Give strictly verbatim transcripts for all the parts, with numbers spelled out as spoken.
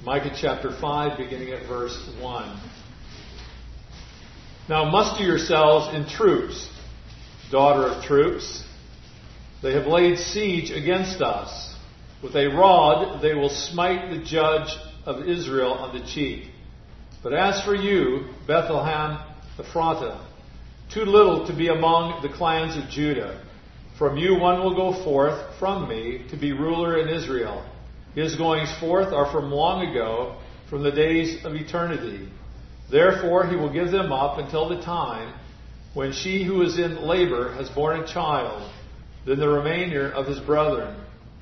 Micah chapter five, beginning at verse one. Now muster yourselves in troops, daughter of troops. They have laid siege against us. With a rod they will smite the judge of Israel on the cheek. But as for you, Bethlehem Ephratah, too little to be among the clans of Judah. From you one will go forth from me to be ruler in Israel. His goings forth are from long ago, from the days of eternity. Therefore he will give them up until the time when she who is in labor has borne a child. Then the remainder of his brethren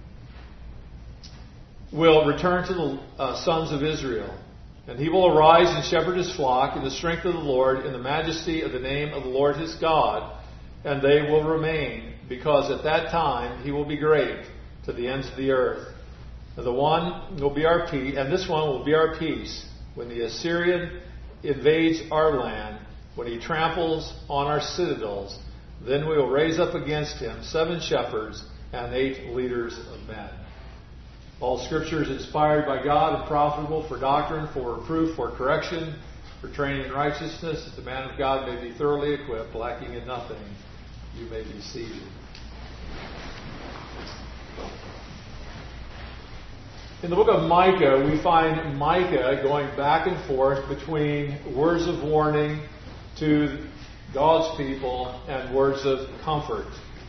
will return to the uh, sons of Israel. And he will arise and shepherd his flock in the strength of the Lord, in the majesty of the name of the Lord his God. And they will remain, because at that time he will be great to the ends of the earth. And the one will be our peace, and this one will be our peace when the Assyrian invades our land, when he tramples on our citadels. Then we will raise up against him seven shepherds and eight leaders of men. All Scripture is inspired by God and profitable for doctrine, for reproof, for correction, for training in righteousness, that the man of God may be thoroughly equipped, lacking in nothing. You may be seated. In the book of Micah, we find Micah going back and forth between words of warning to God's people and words of comfort.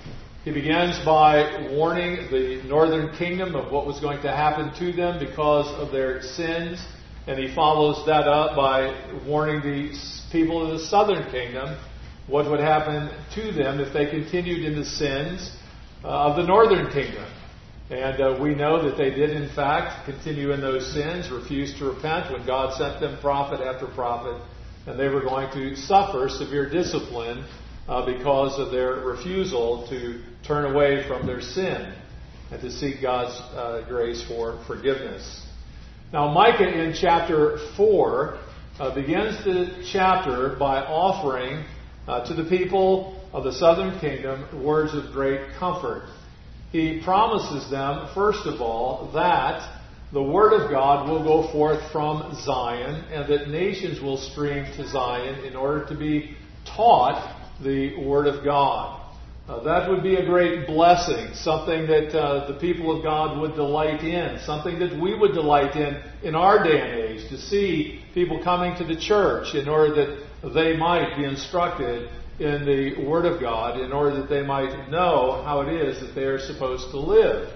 He begins by warning the northern kingdom of what was going to happen to them because of their sins, and he follows that up by warning the people of the southern kingdom what would happen to them if they continued in the sins uh, of the northern kingdom. And uh, we know that they did, in fact, continue in those sins, refused to repent when God sent them prophet after prophet, and they were going to suffer severe discipline uh, because of their refusal to turn away from their sin and to seek God's uh, grace for forgiveness. Now, Micah in chapter four uh, begins the chapter by offering uh, to the people of the southern kingdom words of great comfort. He promises them, first of all, that the Word of God will go forth from Zion and that nations will stream to Zion in order to be taught the Word of God. Uh, that would be a great blessing, something that uh, the people of God would delight in, something that we would delight in in our day and age, to see people coming to the church in order that they might be instructed in the Word of God, in order that they might know how it is that they are supposed to live.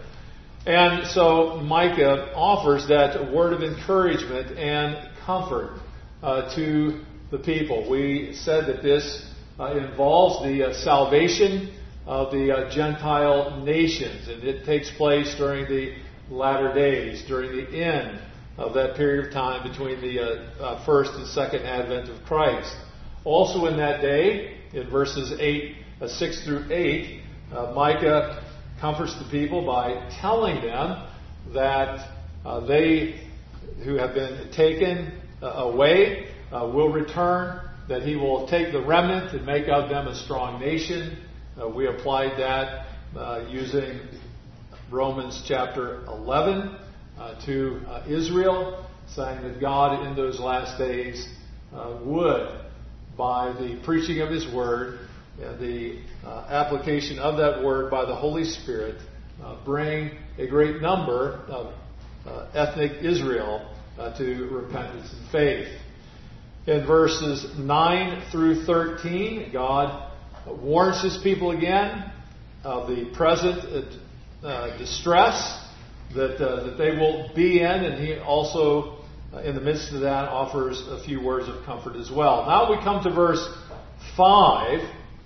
And so Micah offers that word of encouragement and comfort uh, to the people. We said that this uh, involves the uh, salvation of the uh, Gentile nations, and it takes place during the latter days, during the end of that period of time between the uh, uh, first and second advent of Christ. Also in that day, in verses eight, uh, six through eight, uh, Micah comforts the people by telling them that uh, they who have been taken uh, away uh, will return, that he will take the remnant and make of them a strong nation. Uh, we applied that uh, using Romans chapter eleven uh, to uh, Israel, saying that God in those last days uh, would, by the preaching of His Word and the uh, application of that Word by the Holy Spirit, uh, bring a great number of uh, ethnic Israel uh, to repentance and faith. In verses nine through thirteen, God warns His people again of the present uh, distress that, uh, that they will be in, and He also, uh, in the midst of that, offers a few words of comfort as well. Now we come to verse five.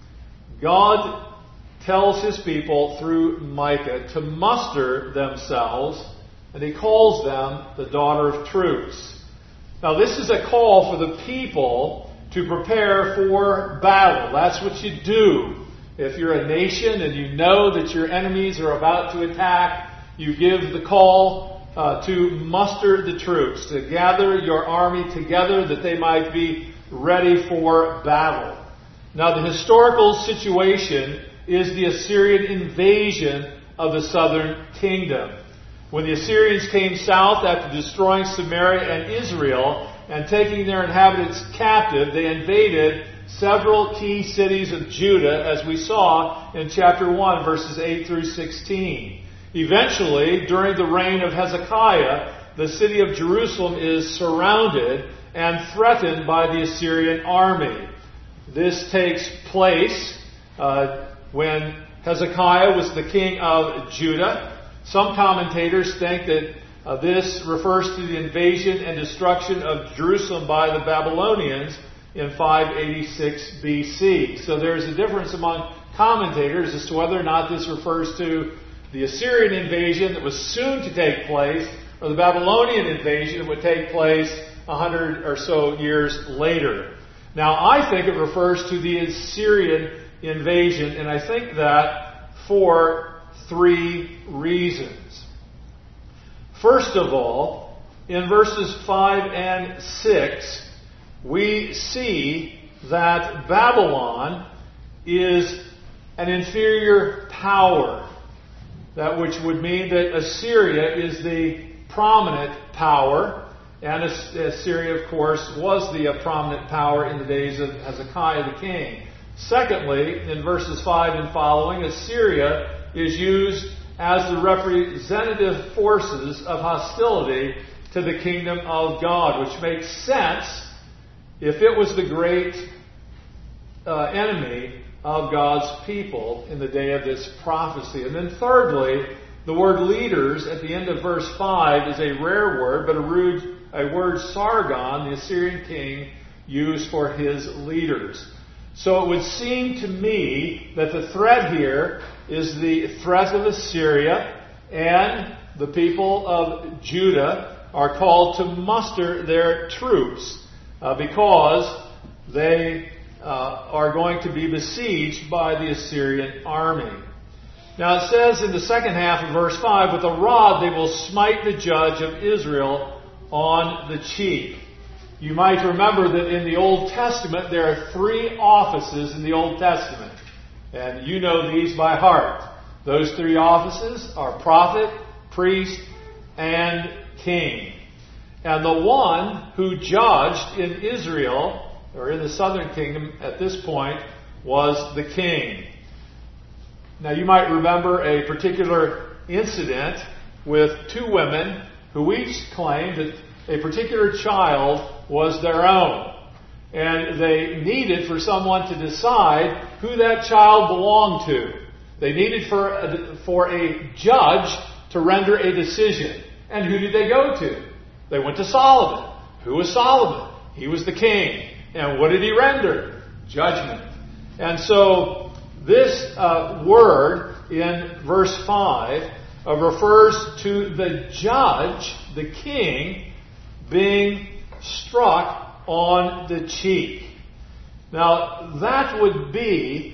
God tells His people through Micah to muster themselves, and He calls them the daughter of troops. Now this is a call for the people to prepare for battle. That's what you do. If you're a nation and you know that your enemies are about to attack, you give the call uh, to muster the troops, to gather your army together that they might be ready for battle. Now the historical situation is the Assyrian invasion of the southern kingdom. When the Assyrians came south after destroying Samaria and Israel and taking their inhabitants captive, they invaded several key cities of Judah, as we saw in chapter one, verses eight through sixteen. Eventually, during the reign of Hezekiah, the city of Jerusalem is surrounded and threatened by the Assyrian army. This takes place uh, when Hezekiah was the king of Judah. Some commentators think that uh, this refers to the invasion and destruction of Jerusalem by the Babylonians in five eighty-six B C. So there is a difference among commentators as to whether or not this refers to the Assyrian invasion that was soon to take place, or the Babylonian invasion that would take place a hundred or so years later. Now, I think it refers to the Assyrian invasion, and I think that for three reasons. First of all, in verses five and six, we see that Babylon is an inferior power. That which would mean that Assyria is the prominent power. And Assyria, of course, was the prominent power in the days of Hezekiah the king. Secondly, in verses five and following, Assyria is used as the representative forces of hostility to the kingdom of God, which makes sense if it was the great uh, enemy of God's people in the day of this prophecy. And then thirdly, the word leaders at the end of verse five is a rare word, but a, rude, a word Sargon, the Assyrian king, used for his leaders. So it would seem to me that the threat here is the threat of Assyria, and the people of Judah are called to muster their troops uh, because they uh, are going to be besieged by the Assyrian army. Now it says in the second half of verse five, with a rod they will smite the judge of Israel on the cheek. You might remember that in the Old Testament there are three offices in the Old Testament. And you know these by heart. Those three offices are prophet, priest, and king. And the one who judged in Israel, or in the southern kingdom at this point, was the king. Now you might remember a particular incident with two women who each claimed that a particular child was their own. And they needed for someone to decide who that child belonged to. They needed for a, for a judge to render a decision. And who did they go to? They went to Solomon. Who was Solomon? He was the king. And what did he render? Judgment. And so this uh, word in verse five uh, refers to the judge, the king, being struck on the cheek. Now, that would be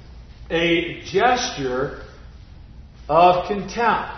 a gesture of contempt.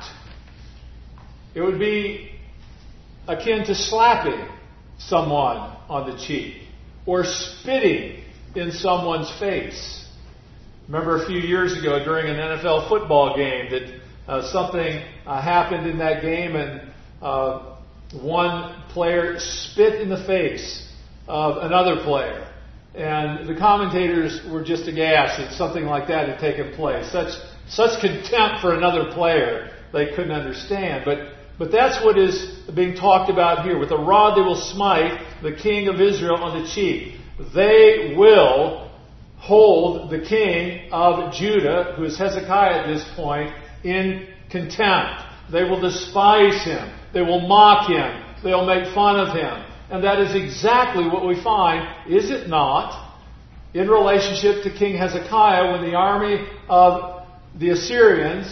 It would be akin to slapping someone on the cheek or spitting in someone's face. Remember a few years ago during an N F L football game that uh, something uh, happened in that game, and uh, one player spit in the face of another player. And the commentators were just aghast that something like that had taken place. Such such contempt for another player they couldn't understand. But but that's what is being talked about here. With a rod they will smite the king of Israel on the cheek. They will hold the king of Judah, who is Hezekiah at this point, in contempt. They will despise him. They will mock him. They'll make fun of him. And that is exactly what we find, is it not, in relationship to King Hezekiah when the army of the Assyrians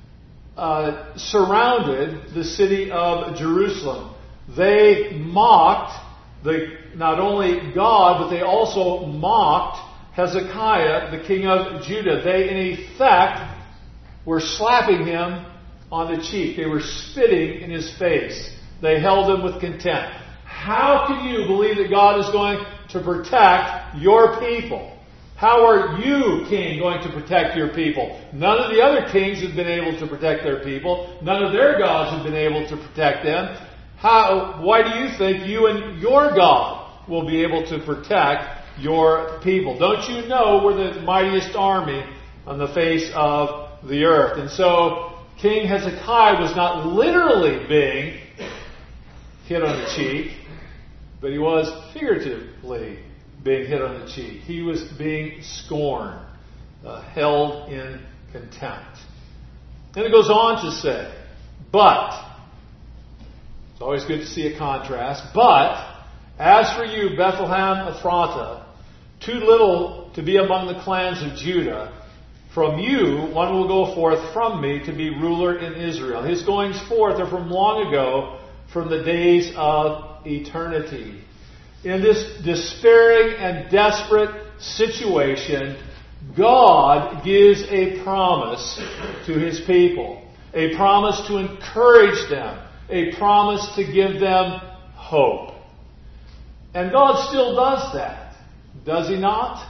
uh, surrounded the city of Jerusalem. They mocked the, not only God, but they also mocked Hezekiah, the king of Judah. They, in effect, were slapping him on the cheek. They were spitting in his face. They held him with contempt. How can you believe that God is going to protect your people? How are you, king, going to protect your people? None of the other kings have been able to protect their people. None of their gods have been able to protect them. How, why do you think you and your God will be able to protect your people? Don't you know we're the mightiest army on the face of the earth? And so King Hezekiah was not literally being hit on the cheek, but he was figuratively being hit on the cheek. He was being scorned, uh, held in contempt. And it goes on to say, but, it's always good to see a contrast, but, as for you, Bethlehem Ephratah, too little to be among the clans of Judah, from you one will go forth from me to be ruler in Israel. His goings forth are from long ago, from the days of eternity. In this despairing and desperate situation, God gives a promise to His people. A promise to encourage them. A promise to give them hope. And God still does that. Does He not?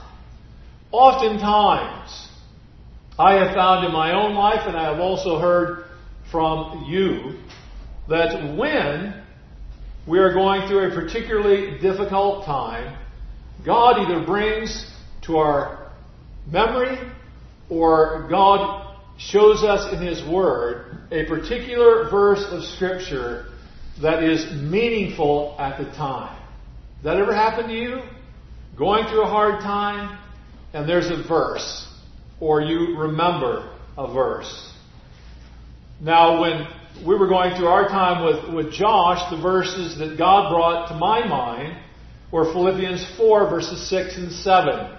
Oftentimes, I have found in my own life, and I have also heard from you, that when we are going through a particularly difficult time, God either brings to our memory or God shows us in His Word a particular verse of Scripture that is meaningful at the time. Has that ever happened to you? Going through a hard time and there's a verse, or you remember a verse. Now, when we were going through our time with, with Josh, the verses that God brought to my mind were Philippians four, verses six and seven.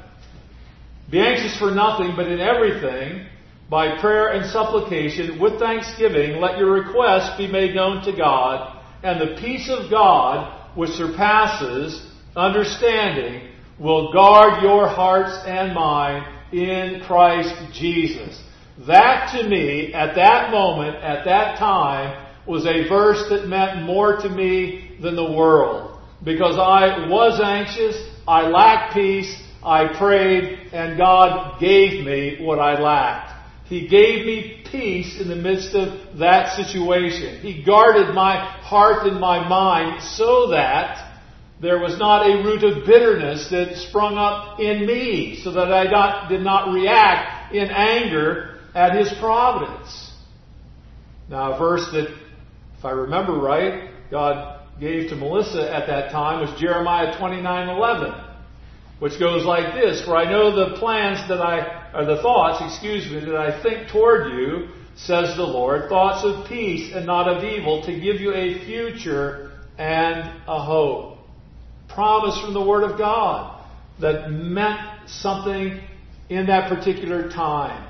Be anxious for nothing, but in everything, by prayer and supplication, with thanksgiving, let your requests be made known to God, and the peace of God, which surpasses understanding, will guard your hearts and mind in Christ Jesus. That to me, at that moment, at that time, was a verse that meant more to me than the world. Because I was anxious, I lacked peace, I prayed, and God gave me what I lacked. He gave me peace in the midst of that situation. He guarded my heart and my mind so that there was not a root of bitterness that sprung up in me, so that I not, did not react in anger at His providence. Now, a verse that, if I remember right, God gave to Melissa at that time was Jeremiah twenty-nine eleven, which goes like this: For I know the plans that I, or the thoughts, excuse me, that I think toward you, says the Lord, thoughts of peace and not of evil, to give you a future and a hope. Promise from the Word of God that meant something in that particular time.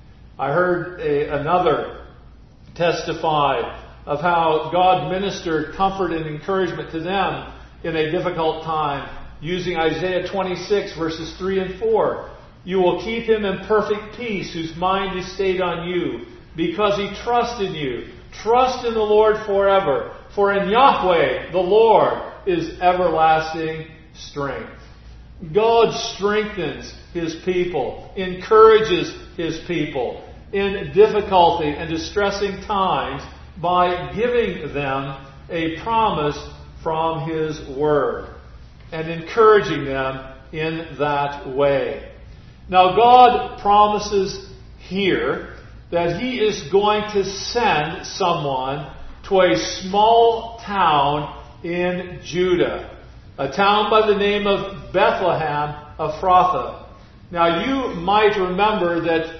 I heard a, another testify of how God ministered comfort and encouragement to them in a difficult time, using Isaiah twenty-six, verses three and four. You will keep him in perfect peace, whose mind is stayed on you, because he trusts in you. Trust in the Lord forever, for in Yahweh, the Lord, is everlasting strength. God strengthens His people, encourages His people in difficulty and distressing times by giving them a promise from His Word and encouraging them in that way. Now, God promises here that He is going to send someone to a small town in Judah, a town by the name of Bethlehem Ephratah. Now, you might remember that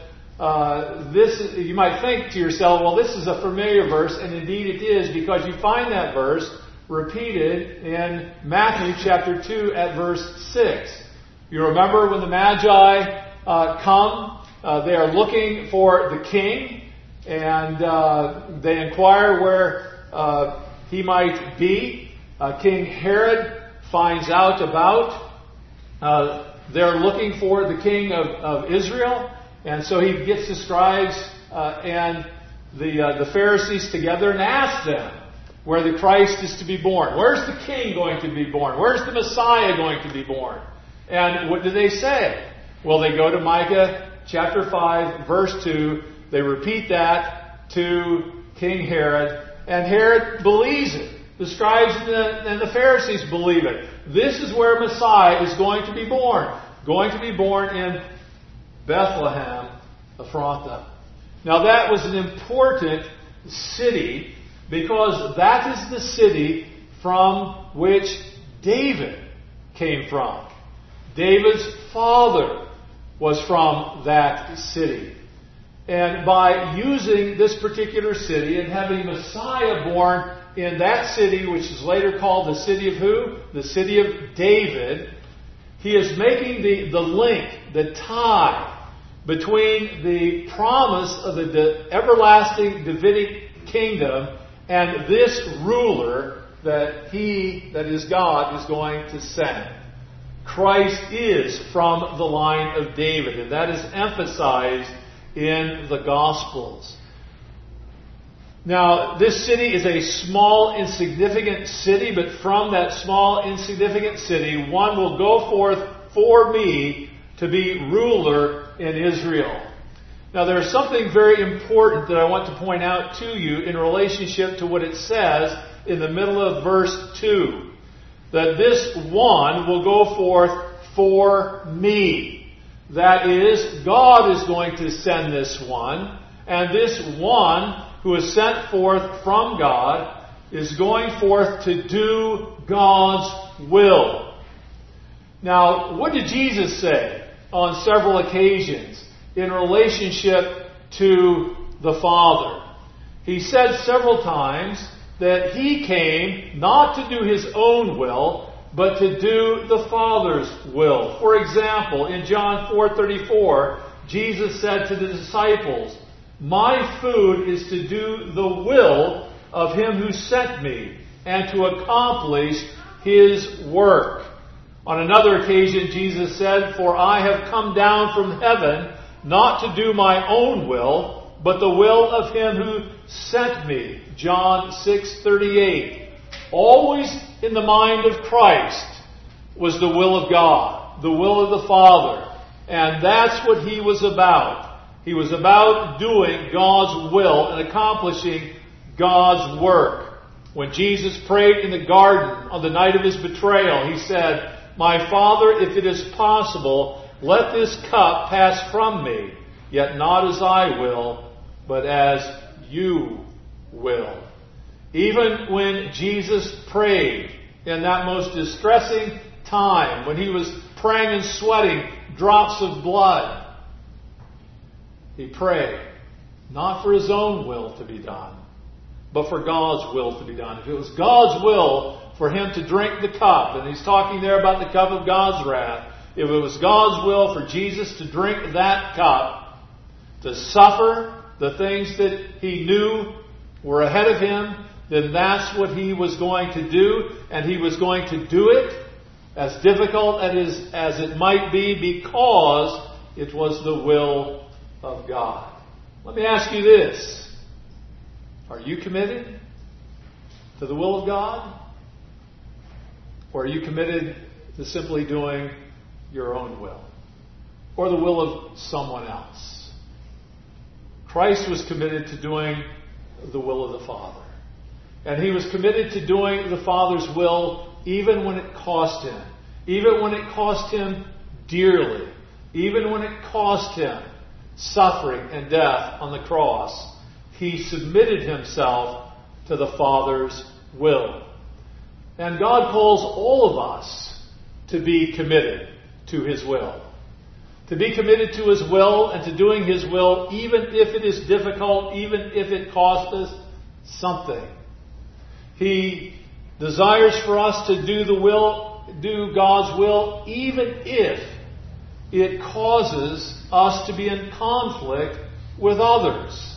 uh, this, you might think to yourself, well, this is a familiar verse, and indeed it is, because you find that verse repeated in Matthew chapter two at verse six. You remember when the Magi uh, come, uh, they are looking for the king, and uh, they inquire where uh, he might be. Uh, King Herod finds out about. Uh, they're looking for the king of, of Israel, and so he gets the scribes uh, and the uh, the Pharisees together and asks them where the Christ is to be born. Where's the king going to be born? Where's the Messiah going to be born? And what do they say? Well, they go to Micah chapter five, verse two. They repeat that to King Herod. And Herod believes it. The scribes and the, and the Pharisees believe it. This is where Messiah is going to be born. Going to be born in Bethlehem Ephrathah. Now that was an important city because that is the city from which David came from. David's father was from that city. And by using this particular city and having Messiah born in that city, which is later called the city of who? The city of David, he is making the, the link, the tie between the promise of the, the everlasting Davidic kingdom and this ruler that he, that is God, is going to send. Christ is from the line of David, and that is emphasized in the Gospels. Now, this city is a small, insignificant city, but from that small, insignificant city, one will go forth for me to be ruler in Israel. Now, there is something very important that I want to point out to you in relationship to what it says in the middle of verse two. That this one will go forth for me. That is, God is going to send this one, and this one who is sent forth from God is going forth to do God's will. Now, what did Jesus say on several occasions in relationship to the Father? He said several times that He came not to do His own will, but to do the Father's will. For example, in John four thirty-four, Jesus said to the disciples, "My food is to do the will of Him who sent me, and to accomplish His work." On another occasion, Jesus said, "For I have come down from heaven not to do my own will, but the will of Him who sent me." John six thirty-eight. Always in the mind of Christ was the will of God, the will of the Father. And that's what He was about. He was about doing God's will and accomplishing God's work. When Jesus prayed in the garden on the night of His betrayal, He said, "My Father, if it is possible, let this cup pass from me, yet not as I will, but as you will." Even when Jesus prayed in that most distressing time, when He was praying and sweating drops of blood, He prayed not for His own will to be done, but for God's will to be done. If it was God's will for Him to drink the cup, and He's talking there about the cup of God's wrath, if it was God's will for Jesus to drink that cup, to suffer the things that He knew were ahead of Him, then that's what He was going to do, and He was going to do it, as difficult as as it might be, because it was the will of God. Let me ask you this. Are you committed to the will of God? Or are you committed to simply doing your own will? Or the will of someone else? Christ was committed to doing the will of the Father. And He was committed to doing the Father's will even when it cost Him. Even when it cost Him dearly. Even when it cost Him suffering and death on the cross. He submitted Himself to the Father's will. And God calls all of us to be committed to His will. To be committed to His will and to doing His will, even if it is difficult, even if it costs us something. He desires for us to do the will, do God's will, even if it causes us to be in conflict with others.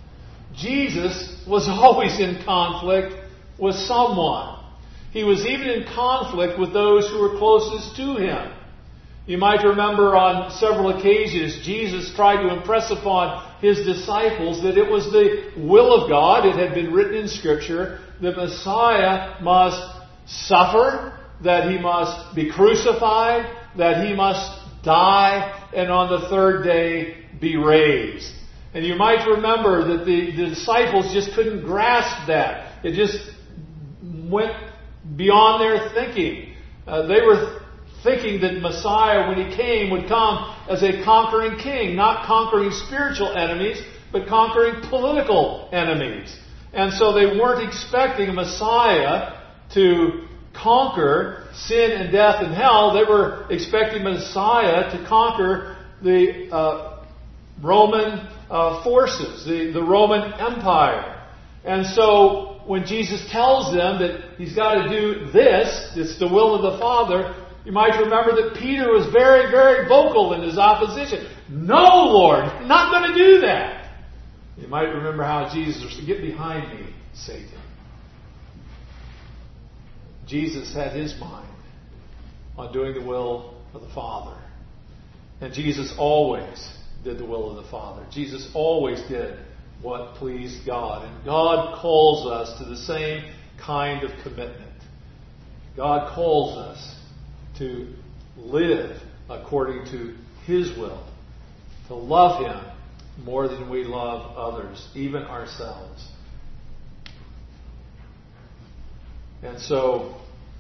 Jesus was always in conflict with someone. He was even in conflict with those who were closest to Him. You might remember on several occasions, Jesus tried to impress upon His disciples that it was the will of God, it had been written in Scripture, that Messiah must suffer, that He must be crucified, that He must die, and on the third day be raised. And you might remember that the, the disciples just couldn't grasp that. It just went beyond their thinking. Uh, they were thinking that Messiah, when He came, would come as a conquering king, not conquering spiritual enemies, but conquering political enemies. And so they weren't expecting a Messiah to conquer sin and death and hell. They were expecting Messiah to conquer the uh, Roman uh, forces, the, the Roman Empire. And so when Jesus tells them that He's got to do this, it's the will of the Father, you might remember that Peter was very, very vocal in his opposition. No, Lord, I'm not going to do that. You might remember how Jesus was, get behind me, Satan. Jesus had His mind on doing the will of the Father. And Jesus always did the will of the Father. Jesus always did what pleased God. And God calls us to the same kind of commitment. God calls us to live according to His will, to love Him more than we love others, even ourselves. And so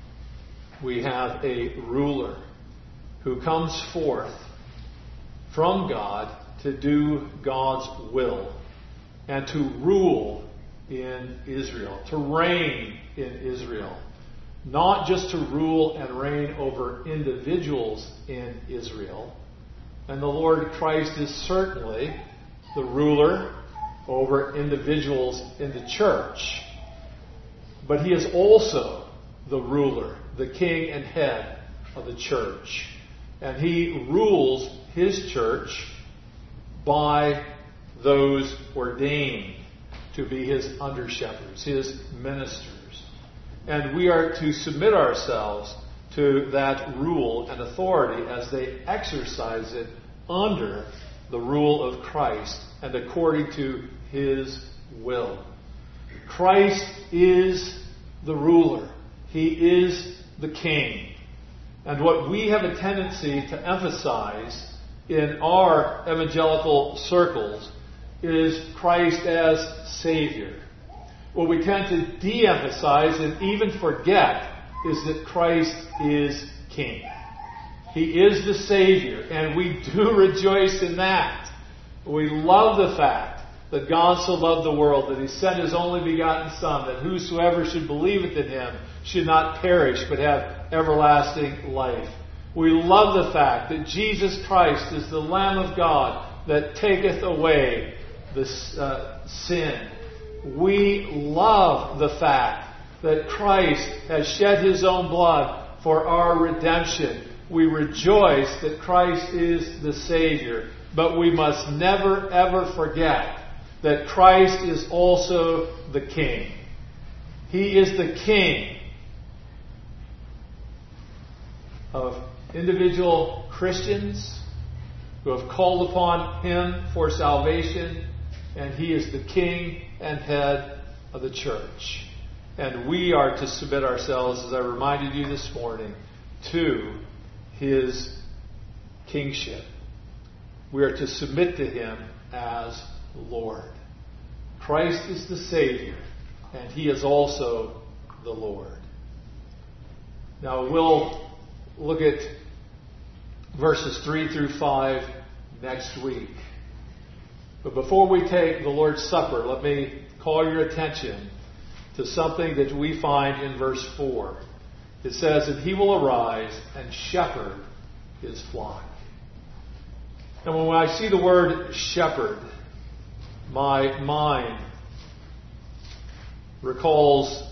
we have a ruler who comes forth from God to do God's will and to rule in Israel, to reign in Israel. Not just to rule and reign over individuals in Israel. And the Lord Christ is certainly the ruler over individuals in the church. But He is also the ruler, the king and head of the church. And He rules His church by those ordained to be His under-shepherds, His ministers. And we are to submit ourselves to that rule and authority as they exercise it under the rule of Christ and according to His will. Christ is the ruler. He is the king. And what we have a tendency to emphasize in our evangelical circles is Christ as Savior. What we tend to de-emphasize and even forget is that Christ is King. He is the Savior, and we do rejoice in that. We love the fact that God so loved the world that He sent His only begotten Son, that whosoever should believeth in Him should not perish but have everlasting life. We love the fact that Jesus Christ is the Lamb of God that taketh away the uh, sin. We love the fact that Christ has shed His own blood for our redemption. We rejoice that Christ is the Savior. But we must never, ever forget that Christ is also the King. He is the King of individual Christians who have called upon Him for salvation. And He is the King and head of the church. And we are to submit ourselves, as I reminded you this morning, to His kingship. We are to submit to Him as Lord. Christ is the Savior, and He is also the Lord. Now we'll look at verses three through five next week. But before we take the Lord's Supper, let me call your attention to something that we find in verse four. It says that He will arise and shepherd His flock. And when I see the word shepherd, my mind recalls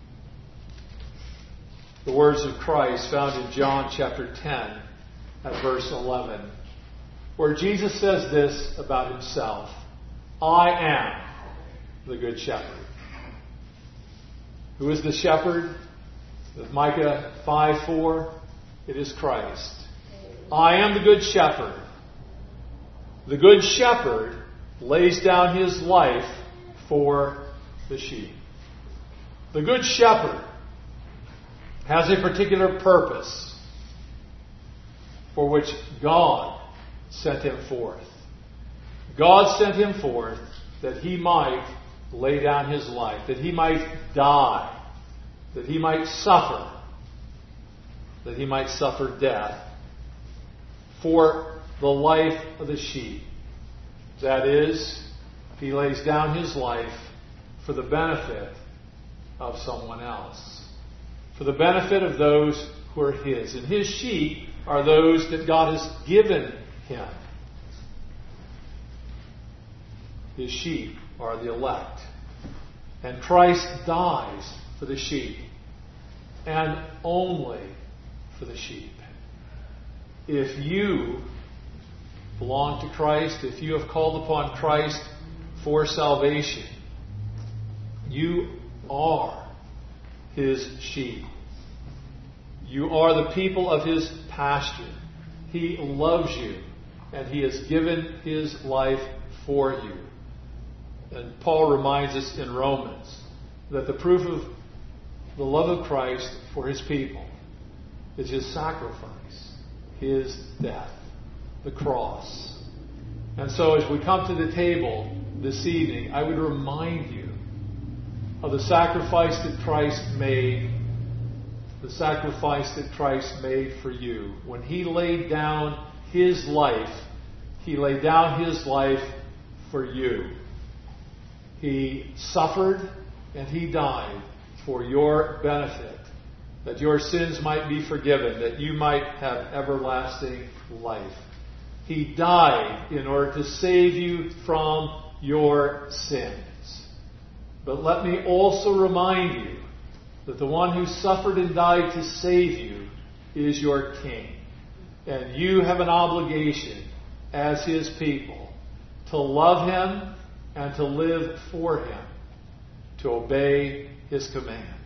the words of Christ found in John chapter ten at verse eleven, where Jesus says this about Himself: I am the good shepherd. Who is the shepherd? With Micah five four, it is Christ. I am the good shepherd. The good shepherd lays down his life for the sheep. The good shepherd has a particular purpose. for which God sent him forth. God sent him forth that he might lay down his life, that he might die, that he might suffer, that he might suffer death for the life of the sheep. That is, he lays down his life for the benefit of someone else, for the benefit of those who are his. And his sheep are those that God has given him. His sheep are the elect. And Christ dies for the sheep, and only for the sheep. If you belong to Christ, if you have called upon Christ for salvation, you are his sheep. You are the people of his pasture. He loves you, and he has given his life for you. And Paul reminds us in Romans that the proof of the love of Christ for his people is his sacrifice, his death, the cross. And so as we come to the table this evening, I would remind you of the sacrifice that Christ made, the sacrifice that Christ made for you. When he laid down his life, he laid down his life for you. He suffered and he died for your benefit, that your sins might be forgiven, that you might have everlasting life. He died in order to save you from your sins. But let me also remind you that the one who suffered and died to save you is your King. And you have an obligation as his people to love him and to live for him, to obey his commands.